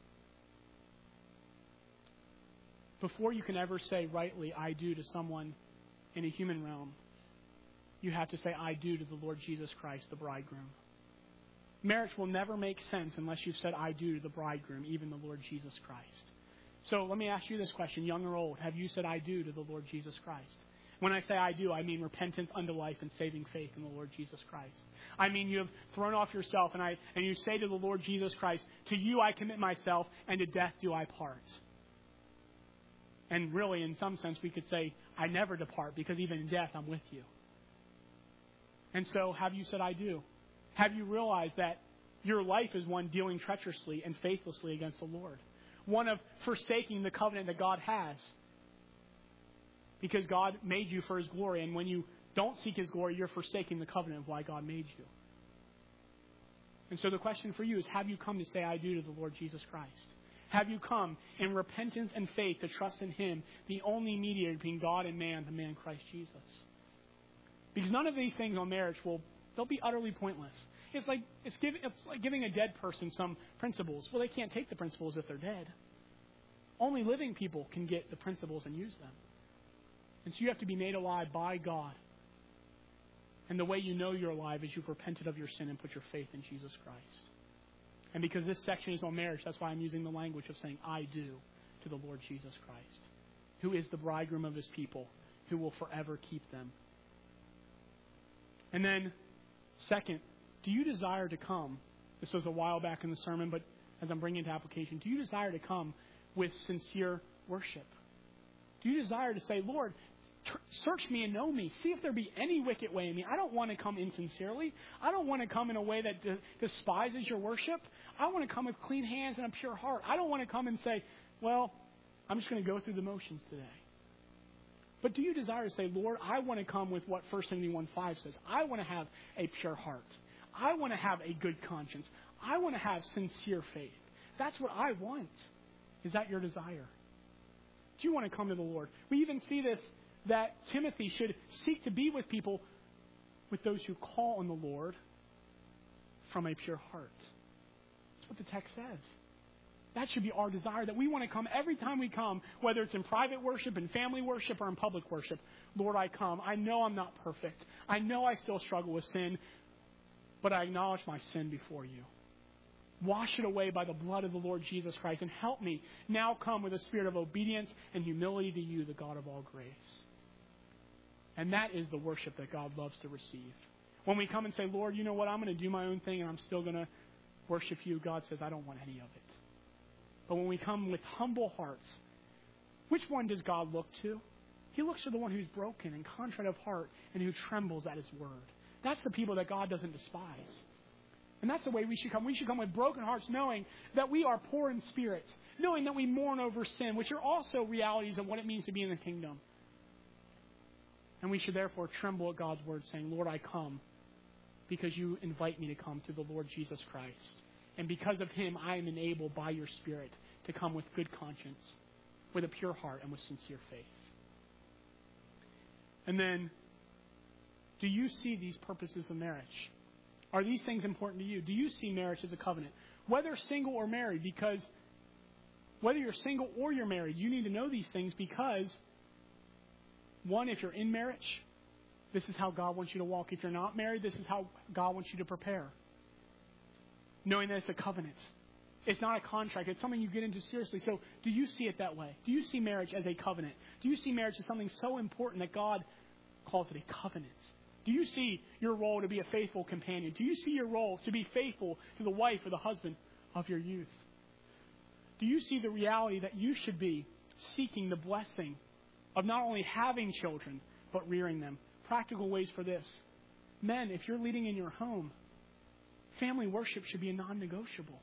Before you can ever say rightly, I do, to someone in a human realm, you have to say, I do to the Lord Jesus Christ, the bridegroom. Marriage will never make sense unless you've said, I do to the bridegroom, even the Lord Jesus Christ. So let me ask you this question, young or old. Have you said, I do to the Lord Jesus Christ? When I say I do, I mean repentance unto life and saving faith in the Lord Jesus Christ. I mean you have thrown off yourself and you say to the Lord Jesus Christ, to you I commit myself and to death do I part. And really, in some sense, we could say, I never depart because even in death I'm with you. And so have you said, I do? Have you realized that your life is one dealing treacherously and faithlessly against the Lord? One of forsaking the covenant that God has. Because God made you for His glory, and when you don't seek His glory, you're forsaking the covenant of why God made you. And so the question for you is, have you come to say, I do to the Lord Jesus Christ? Have you come in repentance and faith to trust in Him, the only mediator between God and man, the man Christ Jesus? Because none of these things on marriage they'll be utterly pointless. It's like giving a dead person some principles. Well, they can't take the principles if they're dead. Only living people can get the principles and use them. And so you have to be made alive by God. And the way you know you're alive is you've repented of your sin and put your faith in Jesus Christ. And because this section is on marriage, that's why I'm using the language of saying, I do to the Lord Jesus Christ, who is the bridegroom of His people, who will forever keep them. And then, second, do you desire to come? This was a while back in the sermon, but as I'm bringing it to application, do you desire to come with sincere worship? Do you desire to say, Lord, search me and know me. See if there be any wicked way in me. I don't want to come insincerely. I don't want to come in a way that despises your worship. I want to come with clean hands and a pure heart. I don't want to come and say, well, I'm just going to go through the motions today. But do you desire to say, Lord, I want to come with what 1 Timothy 1:5 says. I want to have a pure heart. I want to have a good conscience. I want to have sincere faith. That's what I want. Is that your desire? Do you want to come to the Lord? We even see this, that Timothy should seek to be with people, with those who call on the Lord from a pure heart. That's what the text says. That should be our desire, that we want to come every time we come, whether it's in private worship, in family worship, or in public worship. Lord, I come. I know I'm not perfect. I know I still struggle with sin, but I acknowledge my sin before you. Wash it away by the blood of the Lord Jesus Christ, and help me now come with a spirit of obedience and humility to you, the God of all grace. And that is the worship that God loves to receive. When we come and say, Lord, you know what, I'm going to do my own thing and I'm still going to worship you, God says, I don't want any of it. But when we come with humble hearts, which one does God look to? He looks to the one who's broken and contrite of heart and who trembles at His word. That's the people that God doesn't despise. And that's the way we should come. We should come with broken hearts, knowing that we are poor in spirit, knowing that we mourn over sin, which are also realities of what it means to be in the kingdom. And we should therefore tremble at God's word, saying, Lord, I come because you invite me to come through the Lord Jesus Christ. And because of Him, I am enabled by your Spirit to come with good conscience, with a pure heart, and with sincere faith. And then, do you see these purposes of marriage? Are these things important to you? Do you see marriage as a covenant? Whether single or married, because whether you're single or you're married, you need to know these things because, one, if you're in marriage, this is how God wants you to walk. If you're not married, this is how God wants you to prepare. Knowing that it's a covenant. It's not a contract. It's something you get into seriously. So do you see it that way? Do you see marriage as a covenant? Do you see marriage as something so important that God calls it a covenant? Do you see your role to be a faithful companion? Do you see your role to be faithful to the wife or the husband of your youth? Do you see the reality that you should be seeking the blessing of not only having children, but rearing them? Practical ways for this. Men, if you're leading in your home, family worship should be a non-negotiable.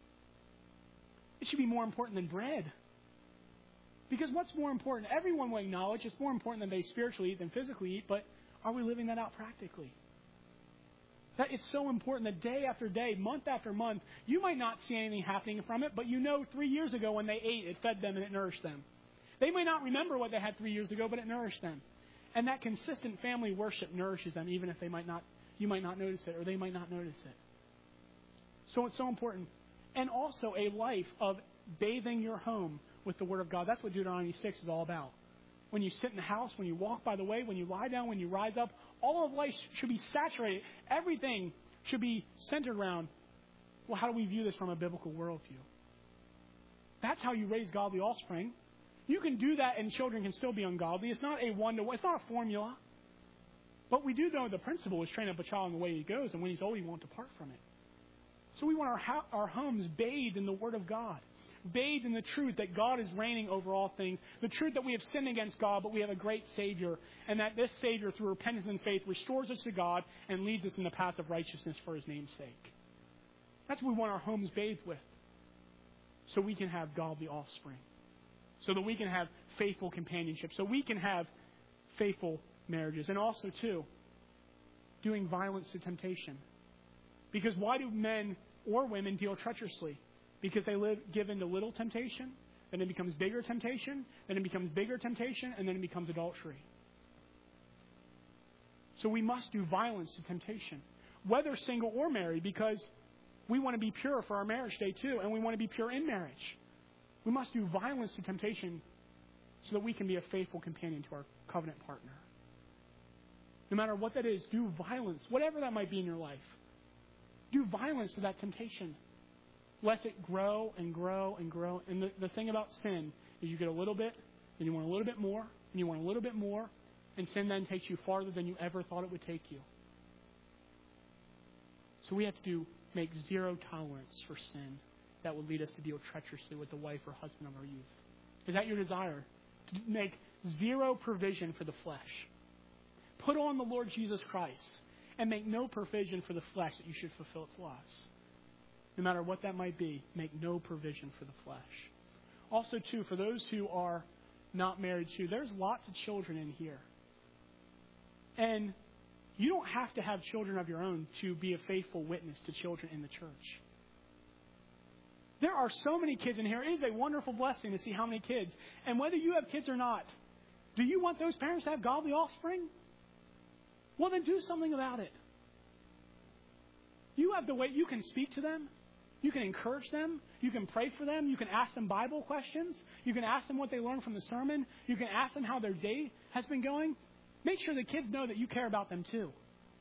It should be more important than bread. Because what's more important? Everyone will acknowledge it's more important than they spiritually eat than physically eat, but are we living that out practically? That it's so important that day after day, month after month, you might not see anything happening from it, but you know 3 years ago when they ate, it fed them and it nourished them. They may not remember what they had 3 years ago, but it nourished them. And that consistent family worship nourishes them, even if you might not notice it, or they might not notice it. So it's so important. And also a life of bathing your home with the Word of God. That's what Deuteronomy 6 is all about. When you sit in the house, when you walk by the way, when you lie down, when you rise up, all of life should be saturated. Everything should be centered around, well, how do we view this from a biblical worldview? That's how you raise godly offspring. You can do that and children can still be ungodly. It's not a one-to-one. It's not a formula. But we do know the principle is train up a child in the way he goes, and when he's old, he won't depart from it. So we want our homes bathed in the Word of God, bathed in the truth that God is reigning over all things, the truth that we have sinned against God, but we have a great Savior, and that this Savior, through repentance and faith, restores us to God and leads us in the path of righteousness for His name's sake. That's what we want our homes bathed with, so we can have godly offspring, so that we can have faithful companionship, so we can have faithful marriages, and also, too, doing violence to temptation. Because why do men or women deal treacherously? Because they give in to little temptation, then it becomes bigger temptation, then it becomes bigger temptation, and then it becomes adultery. So we must do violence to temptation, whether single or married, because we want to be pure for our marriage day too, and we want to be pure in marriage. We must do violence to temptation so that we can be a faithful companion to our covenant partner. No matter what that is, do violence, whatever that might be in your life. Do violence to that temptation. Let it grow and grow and grow. And the thing about sin is you get a little bit, then you want a little bit more, and you want a little bit more, and sin then takes you farther than you ever thought it would take you. So we have to make zero tolerance for sin that would lead us to deal treacherously with the wife or husband of our youth. Is that your desire? To make zero provision for the flesh. Put on the Lord Jesus Christ and make no provision for the flesh that you should fulfill its lusts. No matter what that might be, make no provision for the flesh. Also, too, for those who are not married too, there's lots of children in here. And you don't have to have children of your own to be a faithful witness to children in the church. There are so many kids in here. It is a wonderful blessing to see how many kids. And whether you have kids or not, do you want those parents to have godly offspring? Well, then do something about it. You have the way you can speak to them. You can encourage them. You can pray for them. You can ask them Bible questions. You can ask them what they learned from the sermon. You can ask them how their day has been going. Make sure the kids know that you care about them too.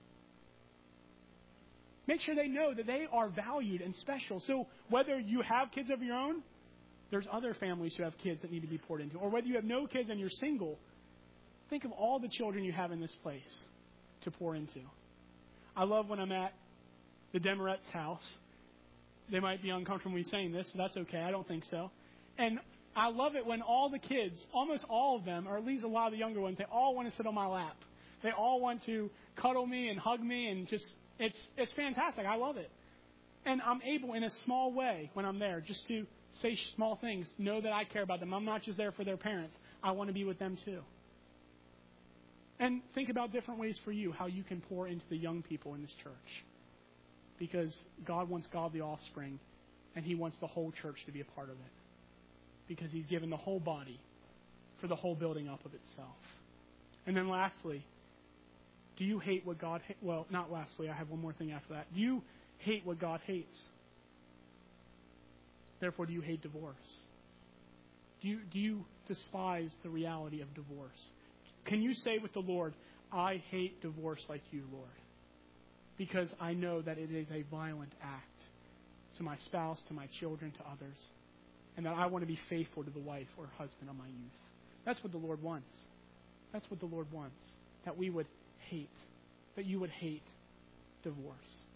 Make sure they know that they are valued and special. So whether you have kids of your own, there's other families who have kids that need to be poured into. Or whether you have no kids and you're single, think of all the children you have in this place to pour into. I love when I'm at the Demeret's house. They might be uncomfortable with me saying this, but that's okay. I don't think so. And I love it when all the kids, almost all of them, or at least a lot of the younger ones, they all want to sit on my lap. They all want to cuddle me and hug me and just, it's fantastic. I love it. And I'm able in a small way when I'm there just to say small things, know that I care about them. I'm not just there for their parents. I want to be with them too. And think about different ways for you, how you can pour into the young people in this church. Because God wants godly offspring, and He wants the whole church to be a part of it. Because He's given the whole body for the whole building up of itself. And then lastly, do you hate what God hates? Well, not lastly, I have one more thing after that. Do you hate what God hates? Therefore, do you hate divorce? Do you despise the reality of divorce? Can you say with the Lord, I hate divorce like you, Lord? Because I know that it is a violent act. to my spouse, to my children, to others. And that I want to be faithful to the wife or husband of my youth. That's what the Lord wants. That's what the Lord wants. That we would hate, that you would hate divorce.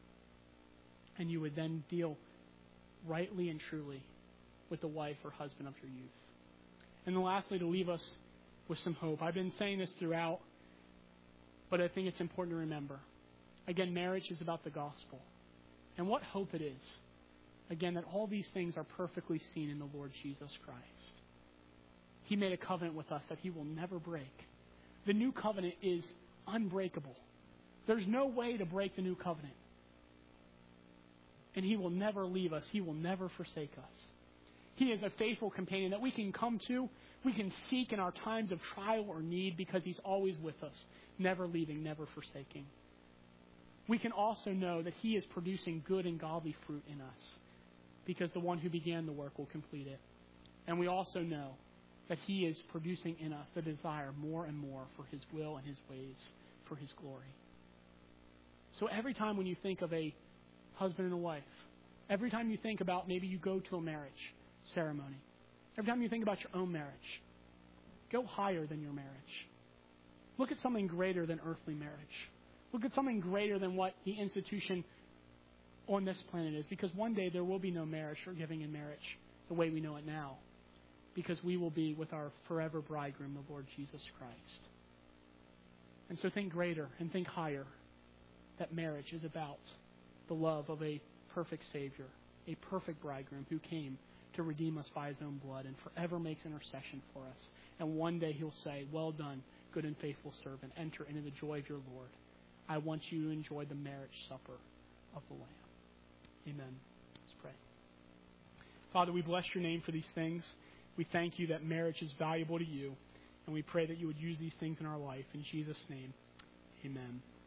And you would then deal rightly and truly with the wife or husband of your youth. And then lastly, to leave us with some hope. I've been saying this throughout, but I think it's important to remember. Again, marriage is about the gospel. And what hope it is. Again, that all these things are perfectly seen in the Lord Jesus Christ. He made a covenant with us that He will never break. The new covenant is unbreakable. There's no way to break the new covenant. And He will never leave us. He will never forsake us. He is a faithful companion that we can come to, we can seek in our times of trial or need because He's always with us, never leaving, never forsaking. We can also know that He is producing good and godly fruit in us because the one who began the work will complete it. And we also know that He is producing in us the desire more and more for His will and His ways, for His glory. So every time when you think of a husband and a wife, every time you think about maybe you go to a marriage ceremony, every time you think about your own marriage, go higher than your marriage. Look at something greater than earthly marriage. Look at something greater than what the institution on this planet is, because one day there will be no marriage or giving in marriage the way we know it now, because we will be with our forever bridegroom, the Lord Jesus Christ. And so think greater and think higher, that marriage is about the love of a perfect Savior, a perfect bridegroom who came to redeem us by His own blood and forever makes intercession for us. And one day He'll say, "Well done, good and faithful servant. Enter into the joy of your Lord." I want you to enjoy the marriage supper of the Lamb. Amen. Let's pray. Father, we bless your name for these things. We thank you that marriage is valuable to you. And we pray that you would use these things in our life. In Jesus' name, amen.